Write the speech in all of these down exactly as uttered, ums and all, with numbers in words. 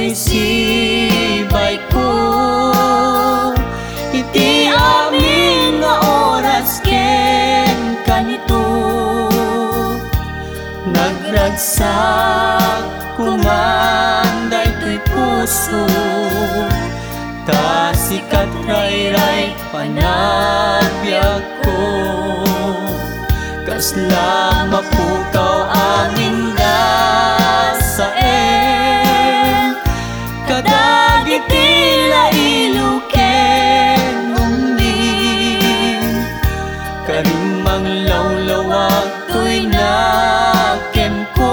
sibay ko. Iti amin nga oras ken kanito, nagragsak kuman daytoy puso. Ta sikat ray-ray panagbiag ko, kasla mapukaw amin da saen. Kadagiti lailo ken umin, karimang lawlawag to'y naken ko.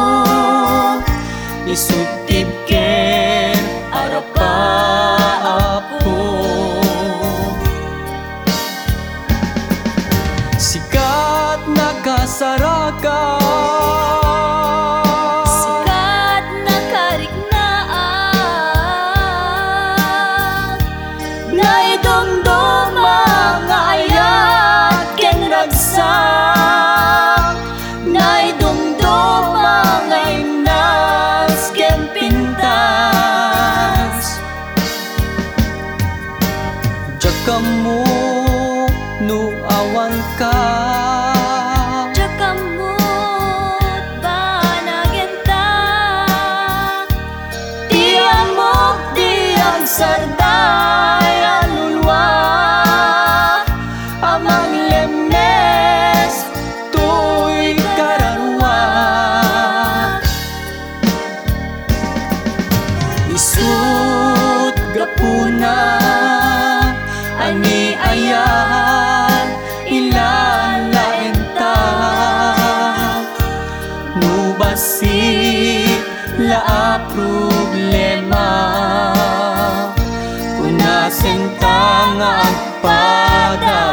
Isutib ken arapa apo, sikat nakasaraka, sikat nakariknaan. Naidumduma nga ayat ken ragsak, naidumduma nga imnas ken pintas. Jakamu no awan ka, Jakamut banagenta, tiamok diang sarday alulwa. Amang lemnes tuy kararwa, isut gapuna ani ayan ilalaenta. Nubasi la problema, kunasentang agpada.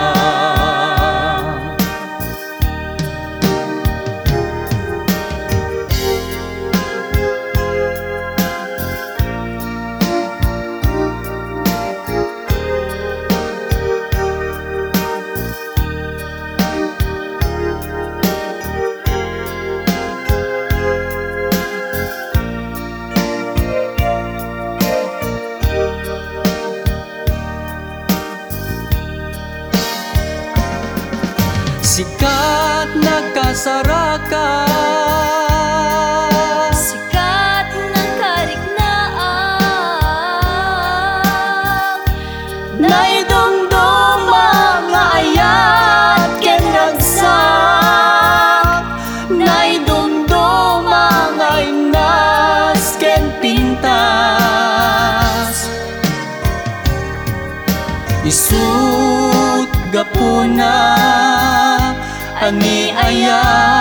Sikat nakasaraka, sikat nakariknaan. naidumduma nga ayat ken ragsak, naidumduma nga imnas ken pintas. Isut gapuna ani ayat